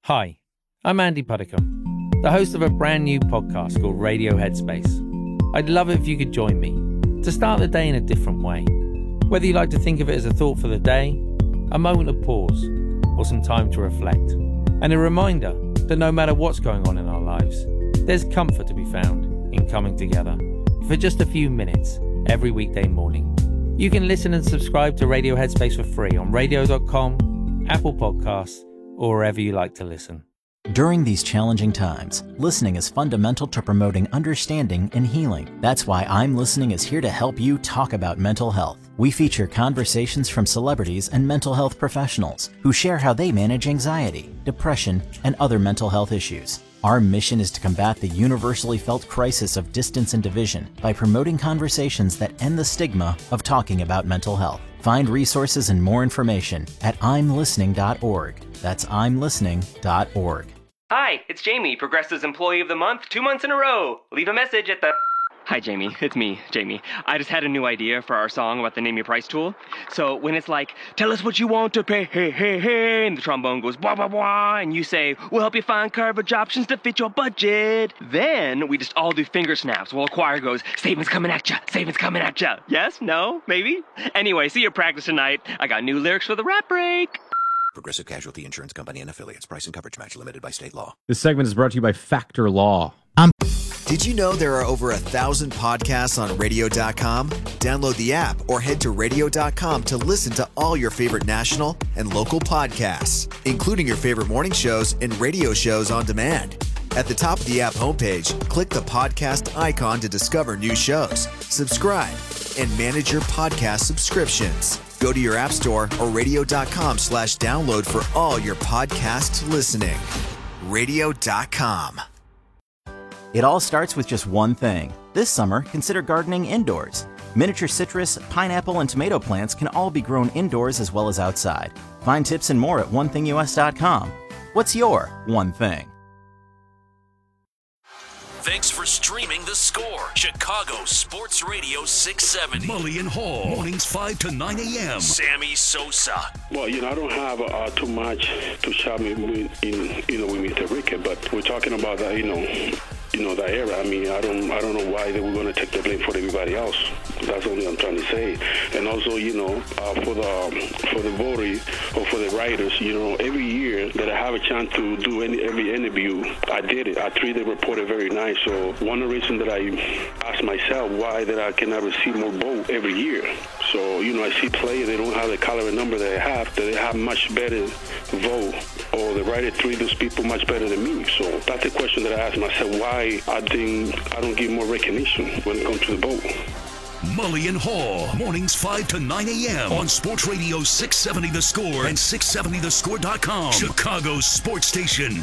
Hi, I'm Andy Puddicombe, the host of a brand new podcast called Radio Headspace. I'd love it if you could join me to start the day in a different way. Whether you like to think of it as a thought for the day, a moment of pause, or some time to reflect. And a reminder that no matter what's going on in our lives, there's comfort to be found in coming together for just a few minutes every weekday morning. You can listen and subscribe to Radio Headspace for free on radio.com, Apple Podcasts, or wherever you like to listen. During these challenging times, listening is fundamental to promoting understanding and healing. That's why I'm Listening is here to help you talk about mental health. We feature conversations from celebrities and mental health professionals who share how they manage anxiety, depression, and other mental health issues. Our mission is to combat the universally felt crisis of distance and division by promoting conversations that end the stigma of talking about mental health. Find resources and more information at imlistening.org. That's imlistening.org. Hi, it's Jamie, Progressive's Employee of the Month, 2 months in a row. Leave a message at the... Hi, Jamie. It's me, Jamie. I just had a new idea for our song about the Name Your Price tool. So when it's like, tell us what you want to pay, hey, hey, hey, and the trombone goes, blah, blah, blah, and you say, we'll help you find coverage options to fit your budget. Then we just all do finger snaps while a choir goes, savings coming at ya, savings coming at ya. Yes? No? Maybe? Anyway, see your practice tonight. I got new lyrics for the rap break. Progressive Casualty Insurance Company and Affiliates. Price and coverage match limited by state law. This segment is brought to you by Factor Law. Did you know there are over 1,000 podcasts on radio.com? Download the app or head to radio.com to listen to all your favorite national and local podcasts, including your favorite morning shows and radio shows on demand. At the top of the app homepage, click the podcast icon to discover new shows, subscribe, and manage your podcast subscriptions. Go to your app store or radio.com/download for all your podcast listening. Radio.com. It all starts with just one thing. This summer, consider gardening indoors. Miniature citrus, pineapple, and tomato plants can all be grown indoors as well as outside. Find tips and more at onethingus.com. What's your one thing? Thanks for streaming The Score, Chicago Sports Radio 670. Mully and Hall, mornings 5 to 9 a.m. Sammy Sosa. Well, I don't have too much to shout me with, with Mr. Rickett, but we're talking about that, that era. I mean, I don't know why they were going to take the blame for everybody else. That's only I'm trying to say. And also, for the voters or for the writers, every year that I have a chance to do every interview, I did it. I treated the reporter very nice. So one of the reasons that I asked myself why that I cannot receive more vote every year. So, I see players, they don't have the caliber number that they have much better vote, or the writer treat those people much better than me. So that's the question that I asked myself, why I don't give more recognition when it comes to the vote. Mully and Hall, mornings 5 to 9 a.m. on Sports Radio 670 The Score and 670thescore.com. Chicago's sports station.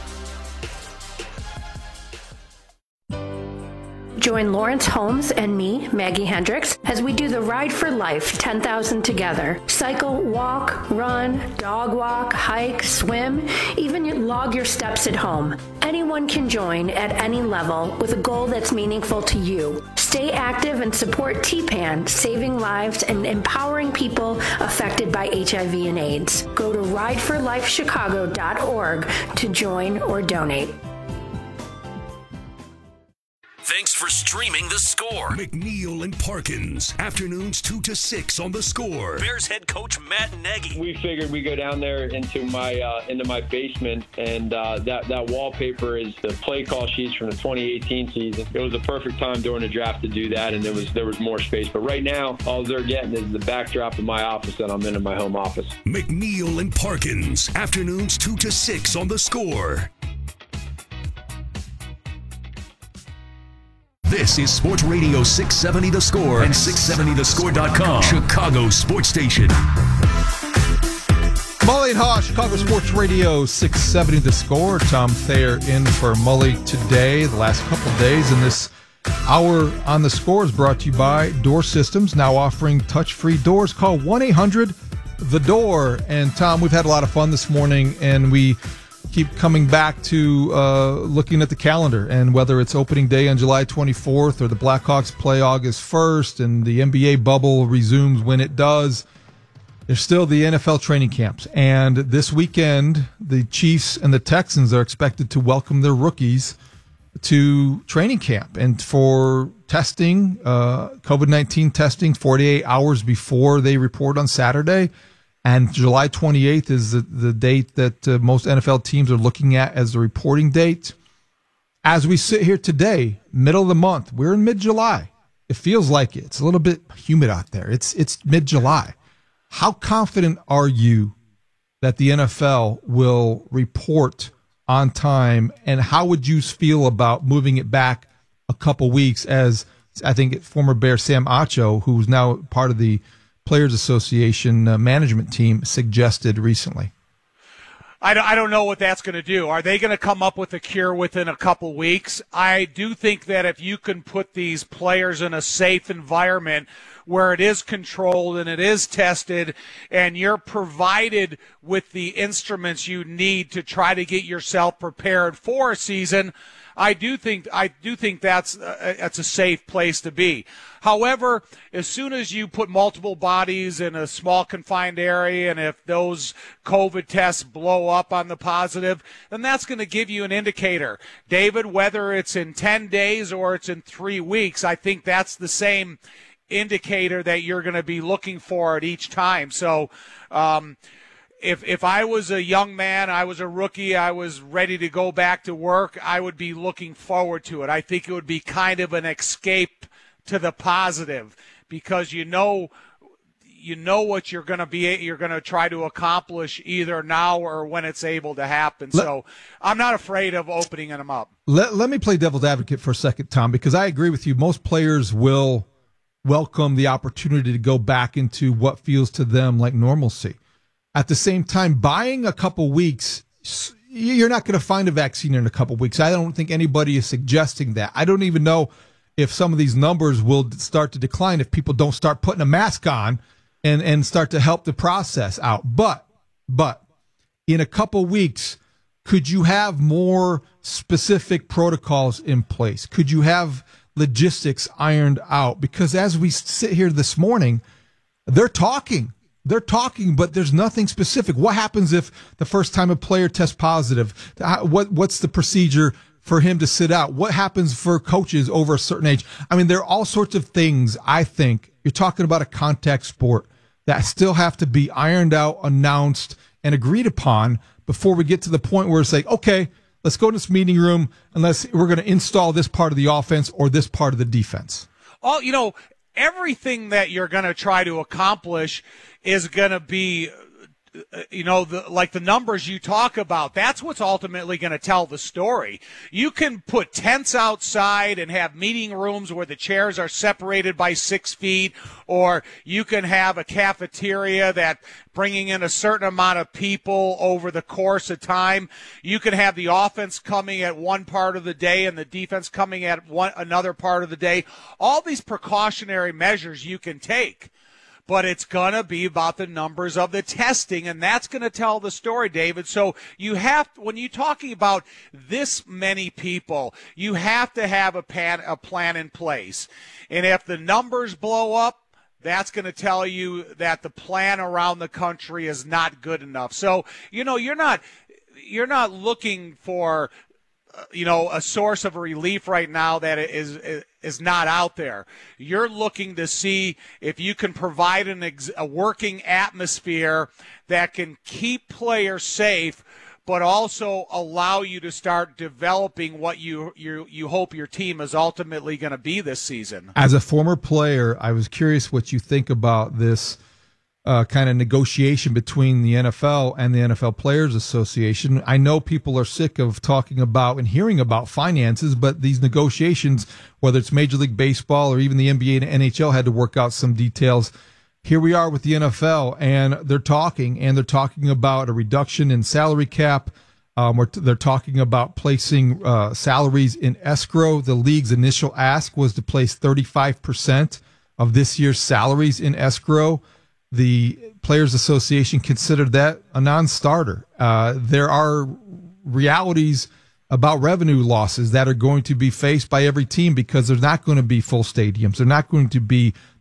Join Lawrence Holmes and me, Maggie Hendricks, as we do the Ride for Life 10,000 together. Cycle, walk, run, dog walk, hike, swim, even log your steps at home. Anyone can join at any level with a goal that's meaningful to you. Stay active and support TPAN, saving lives and empowering people affected by HIV and AIDS. Go to rideforlifechicago.org to join or donate. Thanks for streaming The Score. McNeil and Parkins, afternoons 2 to 6 on The Score. Bears head coach Matt Nagy. We figured we go down there into my basement, and that wallpaper is the play call sheets from the 2018 season. It was a perfect time during the draft to do that, and there was more space. But right now, all they're getting is the backdrop of my office that I'm in my home office. McNeil and Parkins, afternoons 2 to 6 on The Score. This is Sports Radio 670 The Score and 670thescore.com. Chicago's sports station. Mully and Haw, Chicago Sports Radio 670 The Score. Tom Thayer in for Mully today, the last couple of days. And this hour on The Score is brought to you by Door Systems, now offering touch-free doors. Call 1-800-THE-DOOR. And Tom, we've had a lot of fun this morning, and we keep coming back to looking at the calendar, and whether it's opening day on July 24th or the Blackhawks play August 1st and the NBA bubble resumes when it does. There's still the NFL training camps. And this weekend, the Chiefs and the Texans are expected to welcome their rookies to training camp. And for testing, COVID-19 testing, 48 hours before they report on Saturday. And July 28th is the date that most NFL teams are looking at as the reporting date. As we sit here today, middle of the month, we're in mid-July. It feels like it. It's a little bit humid out there. It's mid-July. How confident are you that the NFL will report on time, and how would you feel about moving it back a couple weeks, as I think former Bear Sam Acho, who's now part of the Players Association management team, suggested recently? I don't know what that's going to do. Are they going to come up with a cure within a couple weeks? I do think that if you can put these players in a safe environment where it is controlled and it is tested and you're provided with the instruments you need to try to get yourself prepared for a season, I do think that's a safe place to be. However, as soon as you put multiple bodies in a small confined area, and if those COVID tests blow up on the positive, then that's going to give you an indicator. David, whether it's in 10 days or it's in 3 weeks, I think that's the same indicator that you're going to be looking for at each time. So, If I was a young man, I was a rookie, I was ready to go back to work, I would be looking forward to it. I think it would be kind of an escape to the positive, because you know what you're going to try to accomplish either now or when it's able to happen. So I'm not afraid of opening them up. Let me play devil's advocate for a second, Tom, because I agree with you. Most players will welcome the opportunity to go back into what feels to them like normalcy. At the same time, buying a couple weeks, you're not going to find a vaccine in a couple weeks. I don't think anybody is suggesting that. I don't even know if some of these numbers will start to decline if people don't start putting a mask on and start to help the process out. But in a couple weeks, could you have more specific protocols in place? Could you have logistics ironed out? Because as we sit here this morning, they're talking, but there's nothing specific. What happens if the first time a player tests positive? What's the procedure for him to sit out? What happens for coaches over a certain age? I mean, there are all sorts of things. I think you're talking about a contact sport that still have to be ironed out, announced, and agreed upon before we get to the point where it's like, okay, let's go to this meeting room and we're going to install this part of the offense or this part of the defense. Everything that you're going to try to accomplish is going to be, like the numbers you talk about. That's what's ultimately going to tell the story. You can put tents outside and have meeting rooms where the chairs are separated by 6 feet, or you can have a cafeteria that bringing in a certain amount of people over the course of time. You can have the offense coming at one part of the day and the defense coming at another part of the day. All these precautionary measures you can take. But it's going to be about the numbers of the testing, and that's going to tell the story, David. So when you're talking about this many people, you have to have a plan in place. And if the numbers blow up, that's going to tell you that the plan around the country is not good enough. So, you're not looking for a source of relief right now that is not out there. You're looking to see if you can provide a working atmosphere that can keep players safe, but also allow you to start developing what you hope your team is ultimately going to be this season. As a former player, I was curious what you think about this kind of negotiation between the NFL and the NFL Players Association. I know people are sick of talking about and hearing about finances, but these negotiations, whether it's Major League Baseball or even the NBA and NHL, had to work out some details. Here we are with the NFL, and they're talking about a reduction in salary cap. They're talking about placing salaries in escrow. The league's initial ask was to place 35% of this year's salaries in escrow. The Players Association considered that a non-starter. There are realities about revenue losses that are going to be faced by every team because there's not going to be full stadiums. They're not going to be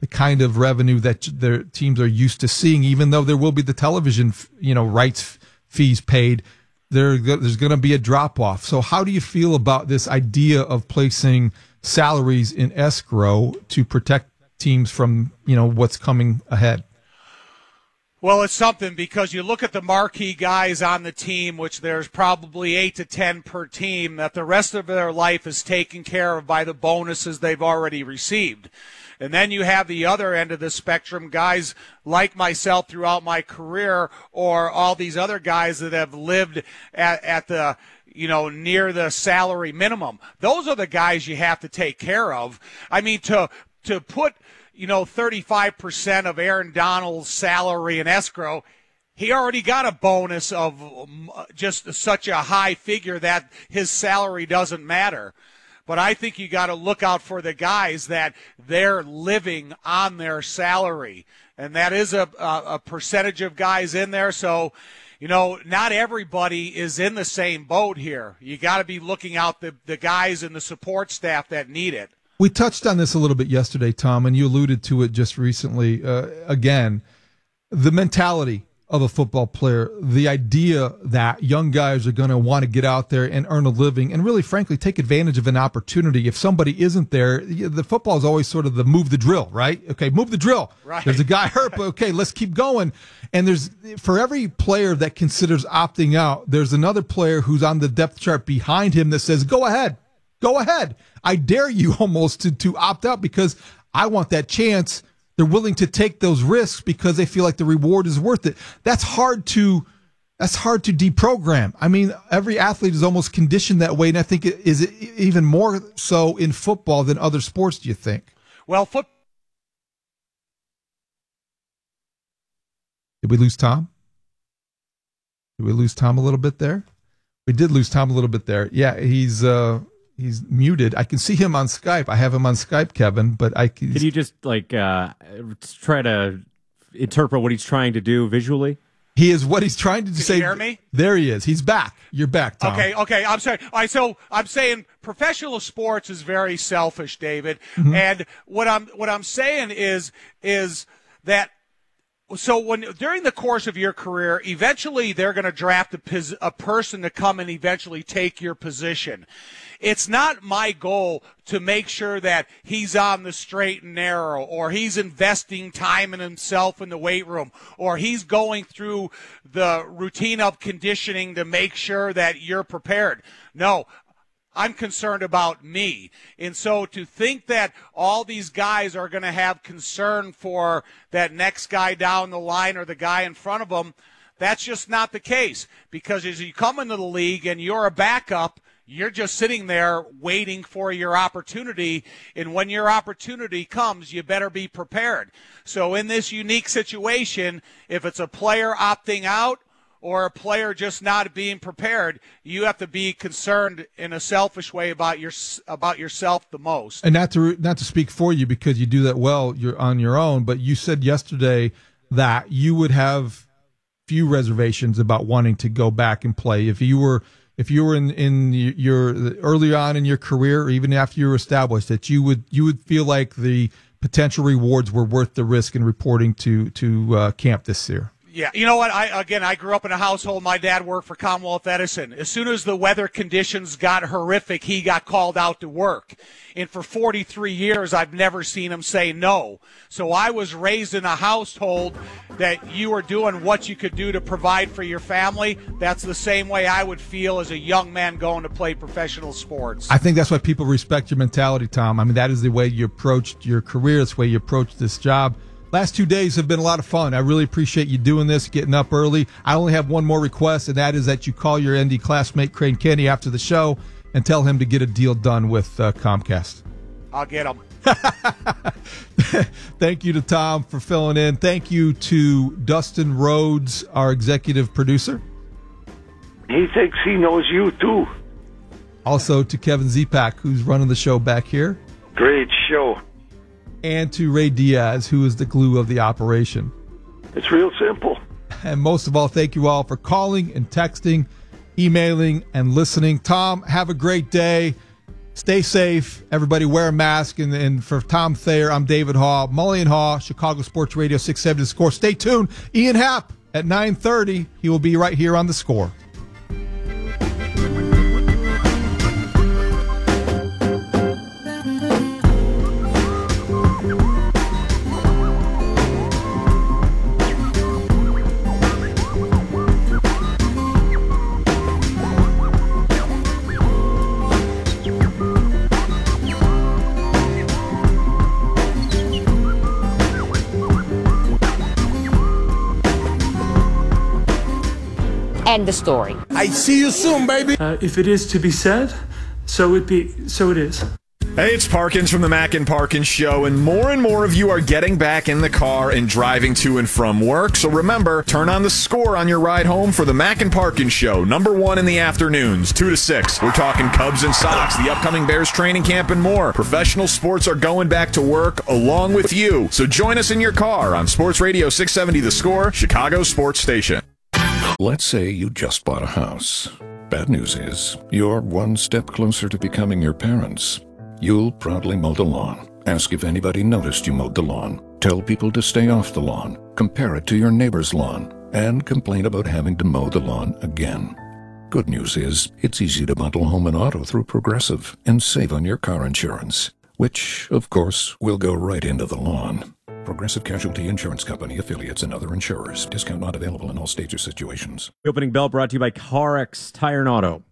the kind of revenue that their teams are used to seeing, even though there will be the television, rights fees paid. There's going to be a drop off. So how do you feel about this idea of placing salaries in escrow to protect teams from, what's coming ahead? Well, it's something because you look at the marquee guys on the team, which there's probably 8 to 10 per team, that the rest of their life is taken care of by the bonuses they've already received. And then you have the other end of the spectrum, guys like myself throughout my career, or all these other guys that have lived at the, near the salary minimum. Those are the guys you have to take care of. I mean, to put 35% of Aaron Donald's salary in escrow, he already got a bonus of just such a high figure that his salary doesn't matter. But I think you got to look out for the guys that they're living on their salary. And that is a percentage of guys in there. So, not everybody is in the same boat here. You got to be looking out the guys and the support staff that need it. We touched on this a little bit yesterday, Tom, and you alluded to it just recently. Again, the mentality of a football player, the idea that young guys are going to want to get out there and earn a living and really, frankly, take advantage of an opportunity. If somebody isn't there, the football is always sort of the move the drill, right? Okay, move the drill. Right. There's a guy hurt, but okay, let's keep going. And for every player that considers opting out, there's another player who's on the depth chart behind him that says, go ahead. Go ahead. I dare you almost to opt out because I want that chance. They're willing to take those risks because they feel like the reward is worth it. That's hard to deprogram. I mean, every athlete is almost conditioned that way, and I think it even more so in football than other sports, do you think? Well, Did we lose Tom? Did we lose Tom a little bit there? We did lose Tom a little bit there. Yeah, he's muted. I can see him on Skype. I have him on Skype, Kevin, but can you just try to interpret what he's trying to do visually? He is what he's trying to say. Can you hear me? There he is. He's back. You're back, Tom. Okay. I'm sorry. All right, so I'm saying professional sports is very selfish, David. Mm-hmm. And what I'm saying is that. So during the course of your career, eventually they're going to draft a person to come and eventually take your position. It's not my goal to make sure that he's on the straight and narrow, or he's investing time in himself in the weight room, or he's going through the routine of conditioning to make sure that you're prepared. No. I'm concerned about me. And so to think that all these guys are going to have concern for that next guy down the line or the guy in front of them, that's just not the case. Because as you come into the league and you're a backup, you're just sitting there waiting for your opportunity. And when your opportunity comes, you better be prepared. So in this unique situation, if it's a player opting out, or a player just not being prepared, you have to be concerned in a selfish way about yourself the most. And not to speak for you because you do that well, you're on your own, but you said yesterday that you would have few reservations about wanting to go back and play if you were in your early on in your career, or even after you were established, that you would feel like the potential rewards were worth the risk in reporting to camp this year. Yeah, you know what? I grew up in a household. My dad worked for Commonwealth Edison. As soon as the weather conditions got horrific, he got called out to work. And for 43 years, I've never seen him say no. So I was raised in a household that you were doing what you could do to provide for your family. That's the same way I would feel as a young man going to play professional sports. I think that's why people respect your mentality, Tom. I mean, that is the way you approached your career. That's the way you approached this job. Last 2 days have been a lot of fun. I really appreciate you doing this, getting up early. I only have one more request, and that is that you call your ND classmate, Crane Kenny, after the show and tell him to get a deal done with Comcast. I'll get him. Thank you to Tom for filling in. Thank you to Dustin Rhodes, our executive producer. He thinks he knows you, too. Also to Kevin Zipak, who's running the show back here. Great show. And to Ray Diaz, who is the glue of the operation. It's real simple. And most of all, thank you all for calling and texting, emailing, and listening. Tom, have a great day. Stay safe. Everybody wear a mask. And for Tom Thayer, I'm David Haugh. Mully and Haugh, Chicago Sports Radio 670 The Score. Stay tuned. Ian Happ at 9:30. He will be right here on The Score. End the story. I see you soon, baby. If it is to be said, so it is. Hey, it's Parkins from the Mac and Parkins Show, and more of you are getting back in the car and driving to and from work. So remember, turn on The Score on your ride home for the Mac and Parkins Show, number 1 in the afternoons, 2 to 6. We're talking Cubs and Sox, the upcoming Bears training camp, and more. Professional sports are going back to work along with you. So join us in your car on Sports Radio 670 The Score, Chicago Sports Station. Let's say you just bought a house. Bad news is, you're one step closer to becoming your parents. You'll proudly mow the lawn. Ask if anybody noticed you mowed the lawn. Tell people to stay off the lawn. Compare it to your neighbor's lawn. And complain about having to mow the lawn again. Good news is, it's easy to bundle home and auto through Progressive and save on your car insurance, which, of course, will go right into the lawn. Progressive Casualty Insurance Company, affiliates, and other insurers. Discount not available in all states or situations. The opening bell brought to you by CarX Tire and Auto.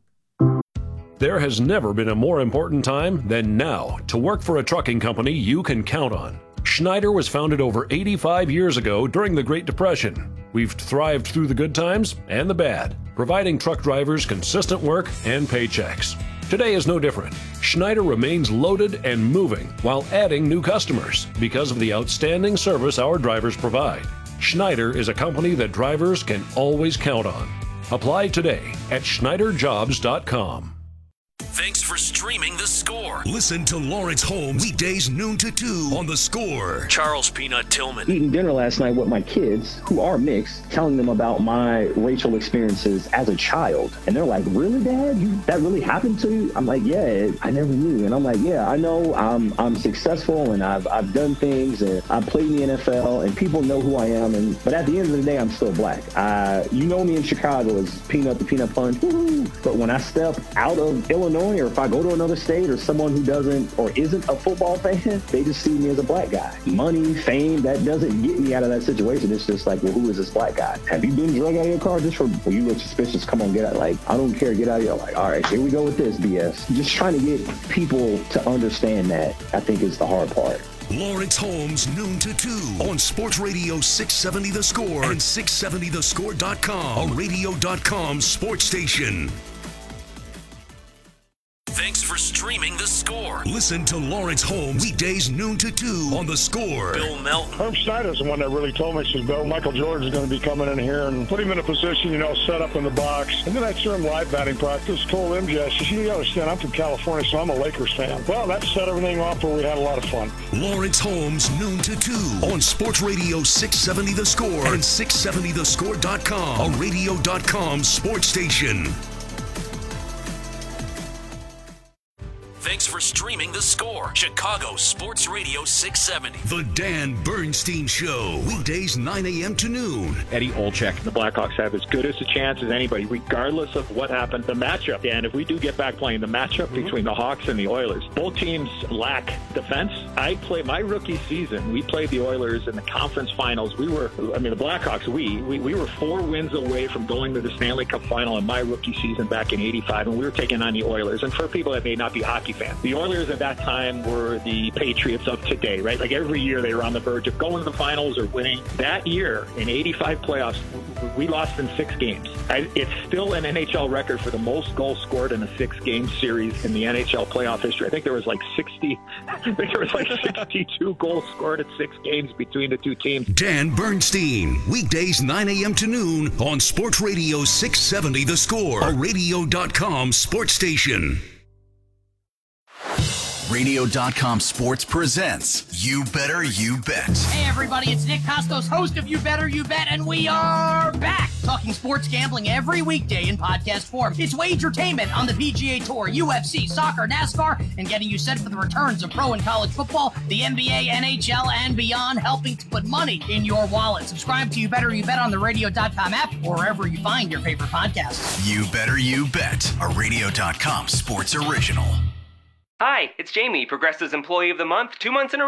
There has never been a more important time than now to work for a trucking company you can count on. Schneider was founded over 85 years ago during the Great Depression. We've thrived through the good times and the bad, providing truck drivers consistent work and paychecks. Today is no different. Schneider remains loaded and moving while adding new customers because of the outstanding service our drivers provide. Schneider is a company that drivers can always count on. Apply today at SchneiderJobs.com. Thanks for streaming The Score. Listen to Lawrence Holmes weekdays noon to 2 on The Score. Charles Peanut Tillman. Eating dinner last night with my kids, who are mixed, telling them about my racial experiences as a child. And they're like, really, Dad? That really happened to you? I'm like, yeah, I never knew. And I'm like, yeah, I know I'm successful and I've done things and I played in the NFL and people know who I am. But at the end of the day, I'm still black. You know me in Chicago as Peanut the Peanut Punch. Woo-hoo. But when I step out of Illinois, or if I go to another state or someone who doesn't or isn't a football fan, they just see me as a black guy. Money, fame, that doesn't get me out of that situation. It's just like, well, who is this black guy? Have you been drug out of your car just for, well, you look suspicious, come on, get out. Like, I don't care, get out of here. Like, all right, here we go with this BS. Just trying to get people to understand that, I think, is the hard part. Lawrence Holmes, noon to 2 on Sports Radio 670 The Score and 670thescore.com, a radio.com sports station. Thanks for streaming The Score. Listen to Lawrence Holmes weekdays noon to 2 on The Score. Bill Melton. Herb Schneider's the one that really told me, says, Bill, Michael Jordan is going to be coming in here and put him in a position, set up in the box. And then I threw him live batting practice, told MJ, I said, you understand, I'm from California, so I'm a Lakers fan. Well, that set everything off where we had a lot of fun. Lawrence Holmes, noon to 2 on Sports Radio 670 The Score and 670thescore.com, a radio.com sports station. Thanks for streaming The Score. Chicago Sports Radio 670. The Dan Bernstein Show. Weekdays 9 a.m. to noon. Eddie Olczyk. The Blackhawks have as good as a chance as anybody, regardless of what happened. The matchup, and if we do get back playing, the matchup between the Hawks and the Oilers, both teams lack defense. I played my rookie season. We played the Oilers in the conference finals. The Blackhawks, we were 4 wins away from going to the Stanley Cup final in my rookie season back in '85, and we were taking on the Oilers. And for people that may not be hockey fans, the Oilers at that time were the Patriots of today, right? Like every year they were on the verge of going to the finals or winning. That year in '85 playoffs, we lost in 6 games. It's still an NHL record for the most goals scored in a 6-game series in the NHL playoff history. I think there was like 62 goals scored in 6 games between the two teams. Dan Bernstein, weekdays 9 a.m. to noon on Sports Radio 670 The Score, a radio.com sports station. Radio.com Sports presents You Better You Bet. Hey everybody, it's Nick Costos, host of You Better You Bet, and we are back talking sports gambling every weekday in podcast form. It's wagertainment on the PGA Tour, UFC, soccer, NASCAR, and getting you set for the returns of pro and college football, the NBA, NHL, and beyond, helping to put money in your wallet. Subscribe to You Better You Bet on the Radio.com app or wherever you find your favorite podcasts. You Better You Bet, a Radio.com Sports original. Hi, it's Jamie, Progressive's Employee of the Month, 2 months in a row.